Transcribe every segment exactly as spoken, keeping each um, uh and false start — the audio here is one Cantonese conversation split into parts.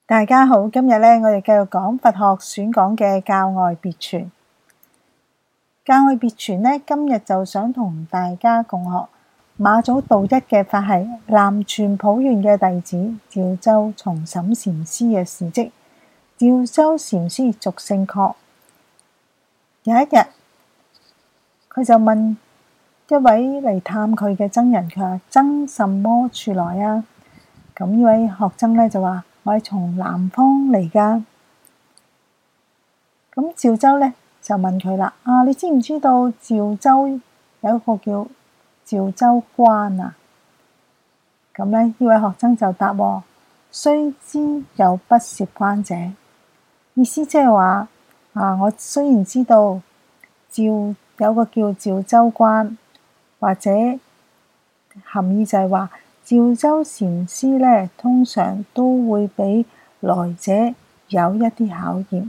大家好，今日咧我哋繼續講佛學選講嘅教外別傳。教外別傳咧，今日就想同大家共學馬祖道一嘅法系南傳普願嘅弟子趙州從審禪師嘅事蹟。趙州禪師俗姓確，有一日佢就問一位嚟探佢嘅僧人，佢話：僧什麼處來啊？咁呢位學僧咧就話：我係從南方嚟噶。咁趙州咧就問佢啦：啊，你知唔知道趙州有一個叫趙州關啊？咁咧呢位學僧就答：雖知有不涉關者。意思即係話啊，我雖然知道趙有個叫趙州關，或者含義就係話趙州禪師咧，通常都會俾來者有一啲考驗。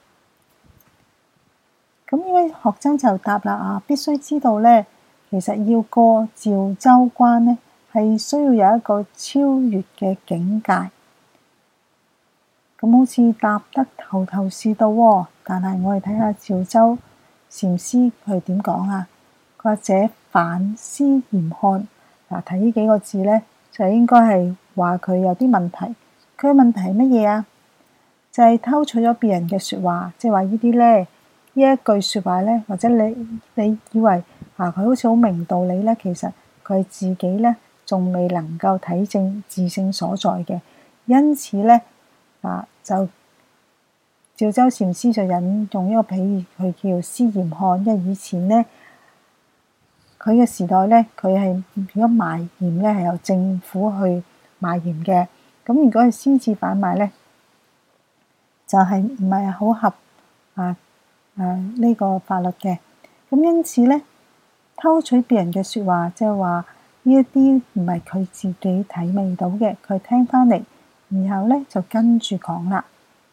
咁呢位學僧就答啦：啊，必須知道咧，其實要過趙州關咧，係需要有一個超越嘅境界。咁好似答得頭頭是道喎，但係我哋睇下趙州禪師佢點講啊？佢話：這反思嚴看。嗱，睇呢幾個字咧，就應該係話佢有啲問題。佢嘅問題係乜嘢啊？就係、是、偷取咗別人嘅説話，即係話呢啲咧，呢一句説話咧，或者你你以為啊佢好似好明道理咧，其實佢自己咧仲未能夠體證自性所在嘅，因此咧啊就趙州禪師就引用一個比喻，佢叫思鹽看，因為以前咧佢嘅時代咧，佢係如果賣鹽咧係由政府去賣鹽嘅，咁如果係私自販賣咧，就係唔係好合啊啊呢個法律嘅。咁因此咧，偷取別人嘅説話，即係話呢一啲唔係佢自己體味到嘅，佢聽翻嚟，然後咧就跟住講啦。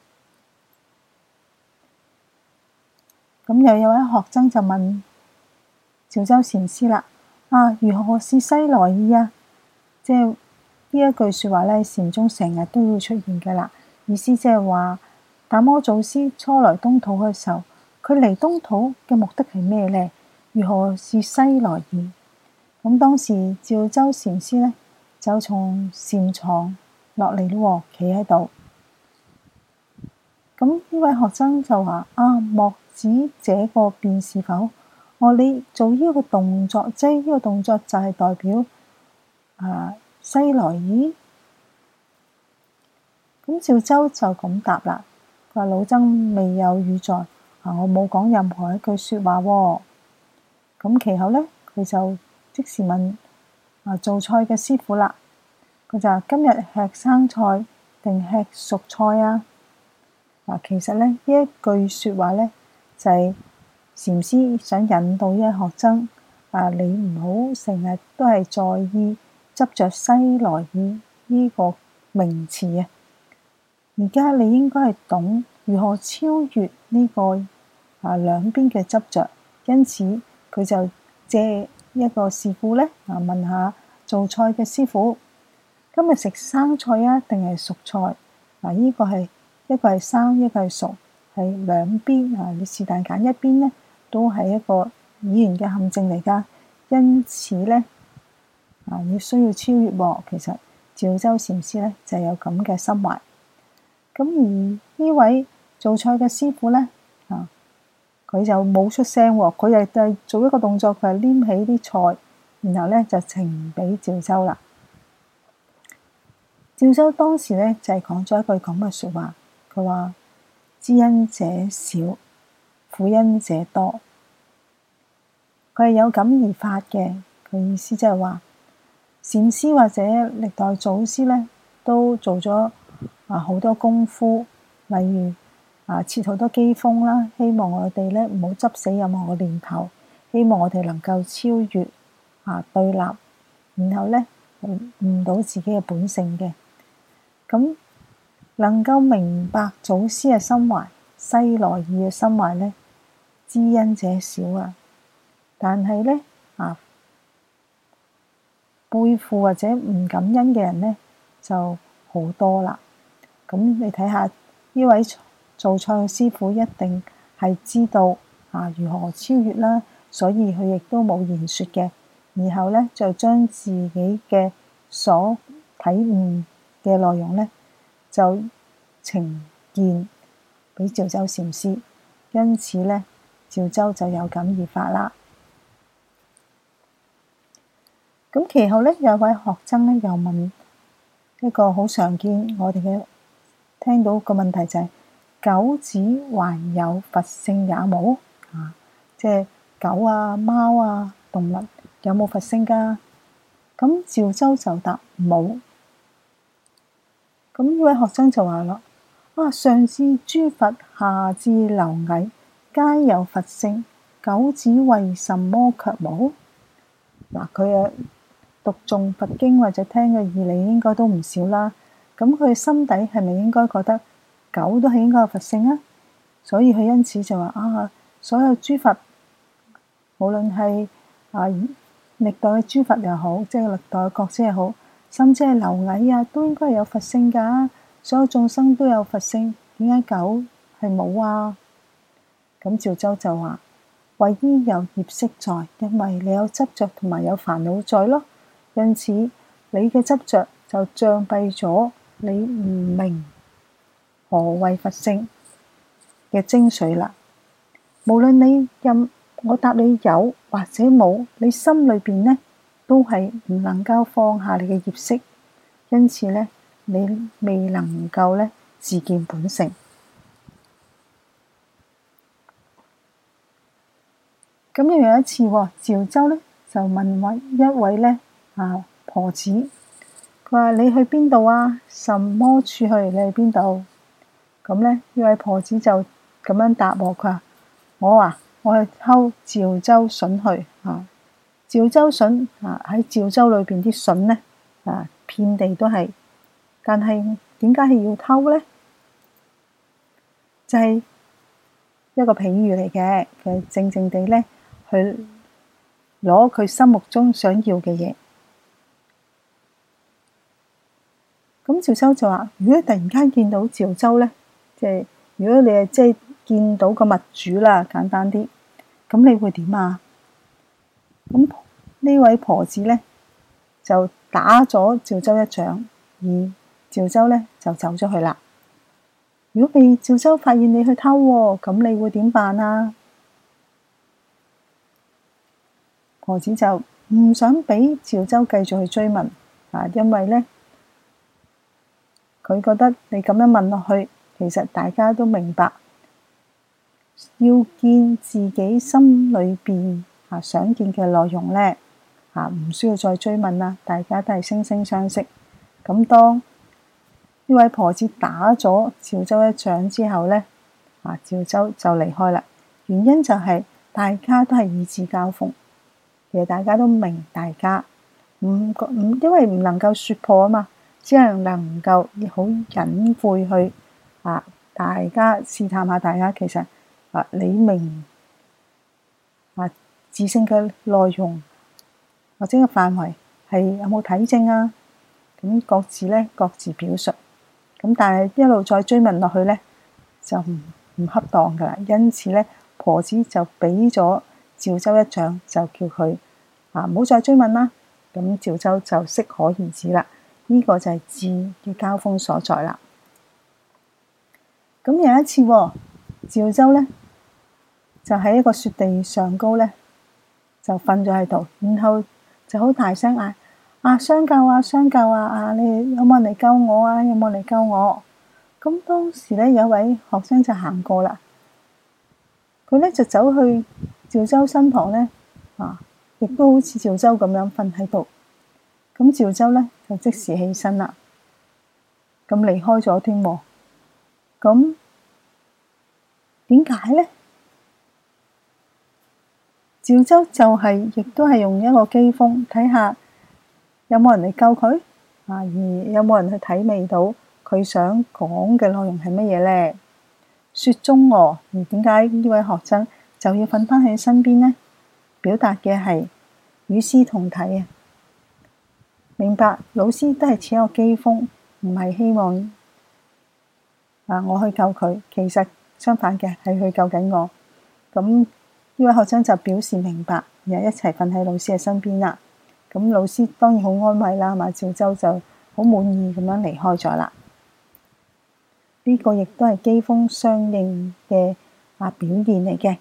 咁又有位學僧就問趙州禪師啦：啊，如何是西來意啊？即係呢一句説話咧，禪宗成日都會出現嘅啦。意思即係話，達摩祖師初來東土嘅時候，佢嚟東土嘅目的係咩咧？如何是西來意？咁當時趙州禪師咧就從禪床落嚟咯，企喺度。咁呢位學僧就話：啊，莫指這個便是否？我、哦、你做呢個動作，即係呢個動作就係代表啊西來意。咁趙州就咁答啦，佢話：老僧未有語在，啊，我冇講任何一句説話喎。咁其後咧，佢就即時問啊做菜嘅師傅啦，佢就話：今日吃生菜定吃熟菜啊？嗱，其實咧呢一句説話咧，就係、是、禪師想引導一學僧啊，你唔好成日都係在意執着西來意呢個名詞啊。而家你應該係懂如何超越呢、這個啊兩邊嘅執着。因此佢就借一個事故咧啊，問下做菜嘅師傅：今日食生菜啊，定係熟菜？嗱、啊，呢、這個係。一個係生，一個係熟，係兩邊啊！你是但揀一邊咧，都係一個語言嘅陷阱嚟㗎。因此咧，啊，要需要超越喎。其實趙州禪師咧就有咁嘅心懷。咁而呢位做菜嘅師傅咧，啊，佢就冇出聲喎。佢又係做一個動作，佢係拈起啲菜，然後咧就呈俾趙州啦。趙州當時咧就係講咗一句咁嘅説話。佢話：知恩者少，苦恩者多。佢係有感而發嘅。佢意思即係話，禪師或者歷代祖師咧，都做咗啊好多功夫，例如啊設好多機鋒啦，希望我哋咧唔好執死任何嘅念頭，希望我哋能夠超越啊對立，然後咧悟到自己嘅本性嘅。咁能夠明白祖師嘅心懷、西來意嘅心懷咧，知恩者少啊。但係咧啊，背負或者唔感恩嘅人咧就好多啦。 咁你睇下呢位做菜嘅師傅一定係知道啊如何超越啦，所以佢亦都冇言説嘅。然後咧就將自己嘅所體悟嘅內容咧就呈現俾趙州禪師，因此咧趙州就有感而發啦。咁其後咧有位學僧咧又問一個好常見我哋嘅聽到個問題就係、是、狗子還有佛性也冇啊？即係狗啊、貓啊、動物有冇佛性㗎？咁趙州就答冇。咁呢位學生就話啦：啊，上至諸佛，下至螻蟻，皆有佛性，狗子為什麼卻冇？嗱，佢啊讀誦佛經或者聽嘅義理應該都唔少啦。咁佢心底係咪應該覺得狗都係應該有佛性啊？所以佢因此就話啊，所有諸佛，無論係啊歷代嘅諸佛又好，即係歷代嘅國師又好，甚至係螻蟻啊，都應該有佛性㗎。所有眾生都有佛性，點解狗係冇啊？咁趙州就話：為依有業識在，因為你有執着同埋有煩惱在咯。因此你嘅執着就障蔽咗你唔明何謂佛性嘅精髓啦。無論你任我答你有或者冇，你心裏邊呢都係唔能夠放下你嘅業識，因此呢，你未能夠呢自見本性。咁又有一次，趙州呢就問位一位呢啊婆子，佢話：你去邊度啊？什麼處去？你去邊度？咁呢，呢位婆子就咁樣答我，佢話：我啊，我去偷趙州筍去啊！趙州筍啊，喺趙州裏邊啲筍呢啊，遍地都係，但係點解係要偷呢？就係一個譬喻嚟嘅，佢靜靜地呢去攞佢心目中想要嘅嘢。咁趙州就話：如果突然間見到趙州呢，即係如果你係即係見到個物主啦，簡單啲，咁你會點啊？咁呢位婆子呢，就打咗趙州一掌，而趙州呢，就走咗去啦。如果被趙州發現你去偷喎，咁你會點辦啊？婆子就唔想俾趙州繼續去追問啊，因為呢，佢覺得你咁樣問落去，其實大家都明白，要見自己心裏邊啊想見嘅內容呢，啊唔需要再追問啦，大家都係惺惺相惜。咁當呢位婆子打咗趙州一掌之後呢，啊趙州就離開啦。原因就係大家都係意志交鋒，其實大家都明，大家唔唔因為唔能夠説破啊嘛，只係能夠好隱晦去啊，大家試探下大家其實啊你明啊自性嘅內容或者個範圍係有冇體證啊？咁各自咧各自表述。咁但係一路再追問落去咧，就唔唔恰當噶啦。因此咧，婆子就俾咗趙州一掌，就叫佢啊唔好再追問啦。咁趙州就適可而止啦。呢、這個就係智嘅交鋒所在啦。咁有一次，趙州咧就喺一個雪地上高咧，就瞓咗喺度，然後就好大聲嗌。啊！相救啊！相救啊！啊！你有冇人嚟救我啊？有冇人嚟救我？咁當時咧，有位學生就行過啦，佢咧就走去趙州身旁咧，啊，亦都好似趙州咁樣瞓喺度。咁趙州咧就即時起身啦，咁離開咗添。咁點解咧？趙州就係、是、亦都係用一個機鋒睇下。有冇人嚟救佢啊？而有冇人去體味到佢想講嘅內容係乜嘢咧？雪中鵝，而點解呢位學生就要瞓返喺身邊呢？表達嘅係與師同體啊！明白老師都係似一個機鋒，唔係希望啊，我去救佢，其實相反嘅係佢救緊我。咁呢位學生就表示明白，然後一齊瞓喺老師嘅身邊啦。咁老師當然好安慰啦，嘛趙州就好滿意咁樣離開咗啦。呢、這個亦都係機鋒相應嘅啊表現嚟嘅。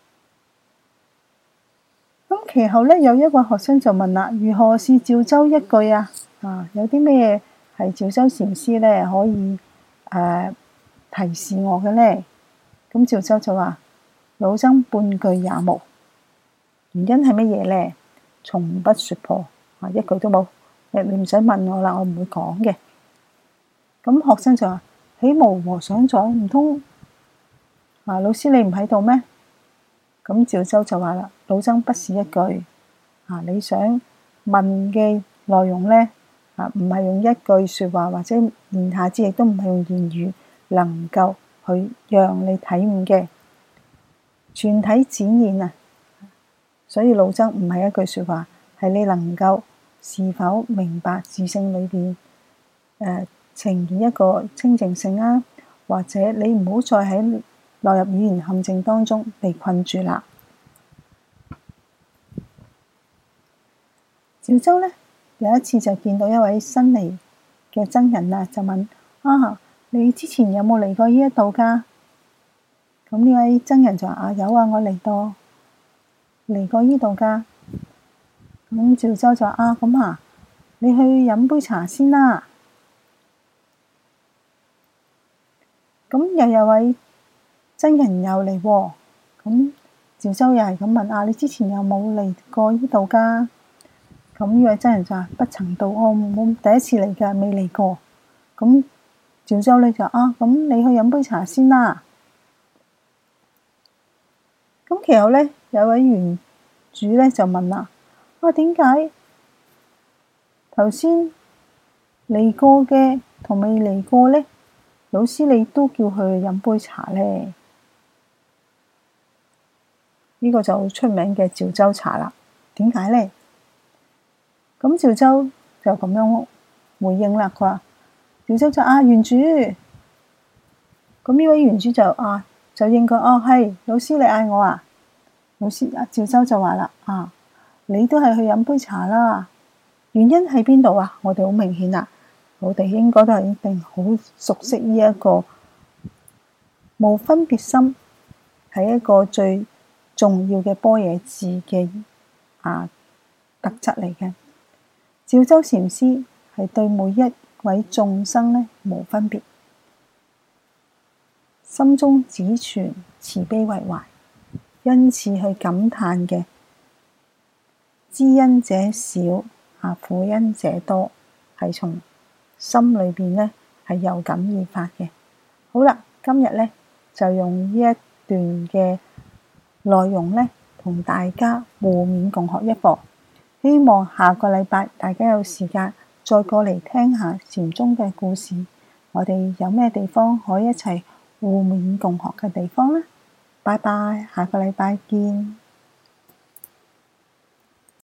咁其後咧，有一位學生就問啦：如何是趙州一句啊？啊，有啲咩係趙州禪師咧可以誒、呃、提示我嘅咧？咁趙州就話：老僧半句也無。原因係乜嘢咧？從不說破啊，一句都冇。你唔使問我啦，我唔會講嘅。咁學生就話：豈無和尚在？唔通啊？老師你唔喺度咩？咁趙州就話啦：老僧不是一句啊，你想問嘅內容咧啊，唔係用一句說話或者言下之意，亦都唔係用言語能夠去讓你體悟嘅全體展現啊。所以老僧唔係一句說話，係你能夠是否明白自性裏邊誒呈現一個清淨性啊，或者你唔好再喺落入語言陷阱當中被困住啦。趙州呢，有一次就見到一位新嚟嘅僧人啊，就問：啊，你之前有冇嚟過呢一度㗎？咁呢位僧人就話：啊，有啊，我嚟過嚟過呢度㗎。咁趙州就話：啊，咁啊，你去飲杯茶先啦。咁又有位僧人又嚟喎，咁趙州又係咁問：啊，你之前有冇嚟過呢度㗎？咁呢位僧人就話：不曾到，我我第一次嚟㗎，未嚟過。咁趙州呢就話：啊，咁你去飲杯茶先啦。咁其後呢，有位園主呢就問啦：啊，點解頭先嚟過嘅同未嚟過呢？老師你都叫佢飲杯茶呢？呢、呢個就出名嘅趙州茶啦。點解呢？咁趙州就咁樣回應啦。佢話：趙州就啊，園主。咁呢位園主就啊就應佢：哦，係老師你嗌我啊。老師啊，趙州就話啦：啊，你都係去飲杯茶啦。原因喺邊度啊？我哋好明顯啦。我哋應該都係一定好熟悉呢一個無分別心，係一個最重要嘅般若智嘅啊特質嚟嘅。趙州禪師係對每一位眾生呢無分別，心中只存慈悲為懷，因此去感嘆嘅知恩者少啊，苦恩者多，係從心裏邊呢係有感而發嘅。好啦，今日呢就用呢一段嘅內容呢，同大家互勉共學一課。希望下個禮拜大家有時間再過嚟聽下禪宗嘅故事。我哋有咩地方可以一齊互勉共學嘅地方呢？拜拜，下個禮拜見。